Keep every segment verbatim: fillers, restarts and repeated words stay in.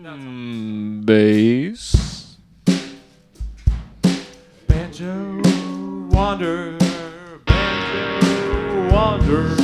Mm, bass. Banjo wander, banjo wander.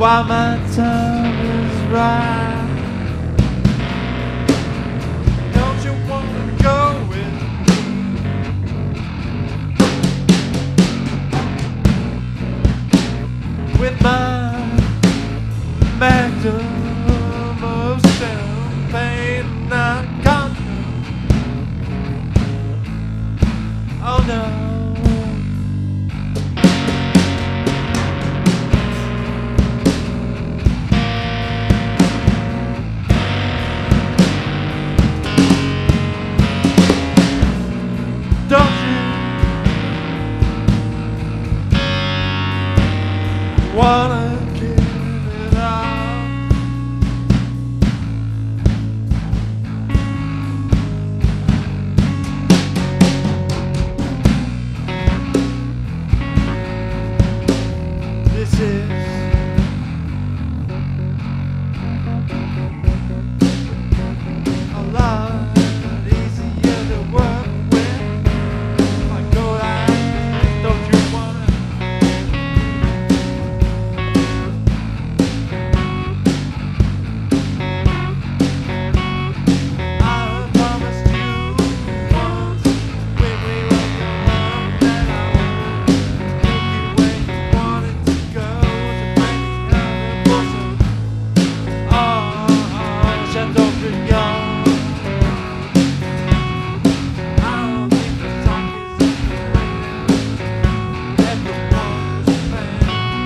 while my time is right. Don't you wanna go with me? With my magnum of champagne, not conquer. Oh no. Don't you wanna give it up? This is a lot easier to work with. I go like this, don't you wanna? I promised you once when we were young that I would take you where you wanted to go to make it universal. Oh, Chateau Crillon. I don't think the song is underrated. And the ones playing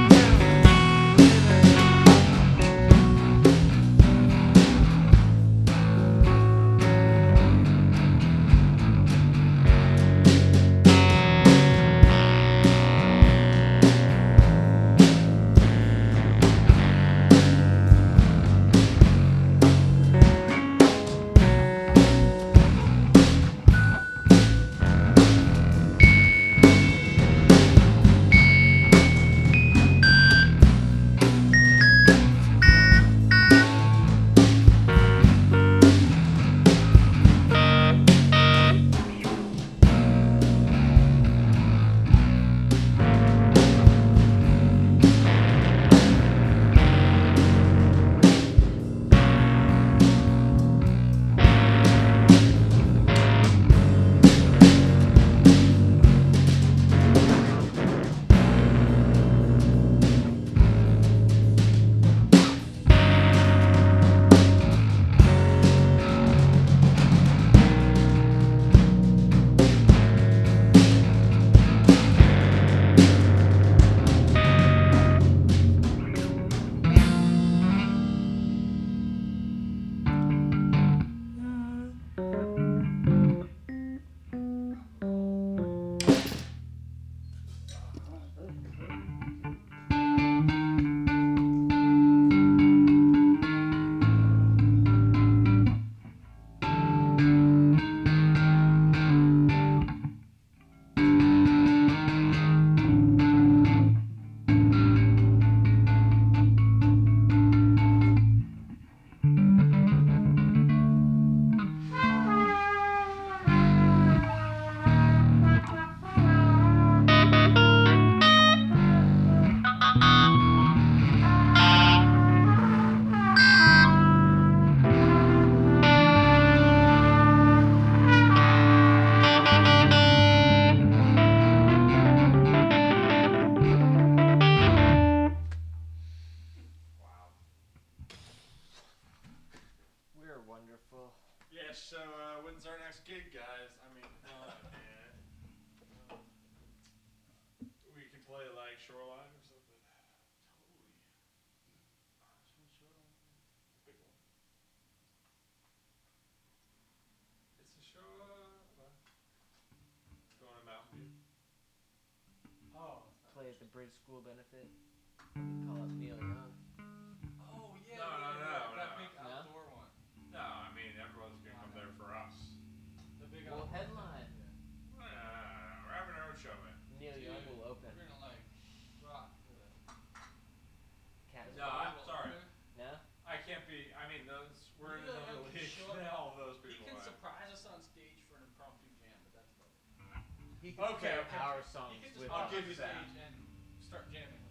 We're wonderful. Yeah, so uh, when's our next gig, guys? I mean, come on, man. Um, we can play like Shoreline or something. Totally. Shoreline. Big one. It's a show. Uh, what? Going to Mountain View. Oh. Play at the Bridge School benefit. We call up Neil Young. Oh yeah, No, yeah, no, yeah, no, that no. big No? outdoor one. No, I mean everyone's gonna come there for us. The big We'll outdoor. headline. No, no, no, no. We're having our own show, man. Neil Dude, Young will open. We're gonna like rock the. Cat No, I'm Will sorry. open. No? I can't be. I mean, those we're in Neil another Young can league show up. than all of those He people. can are. surprise us on stage for an impromptu jam, but that's about it. He can Okay, play okay. our He songs can just with I'll walk give on you that. stage and start jamming.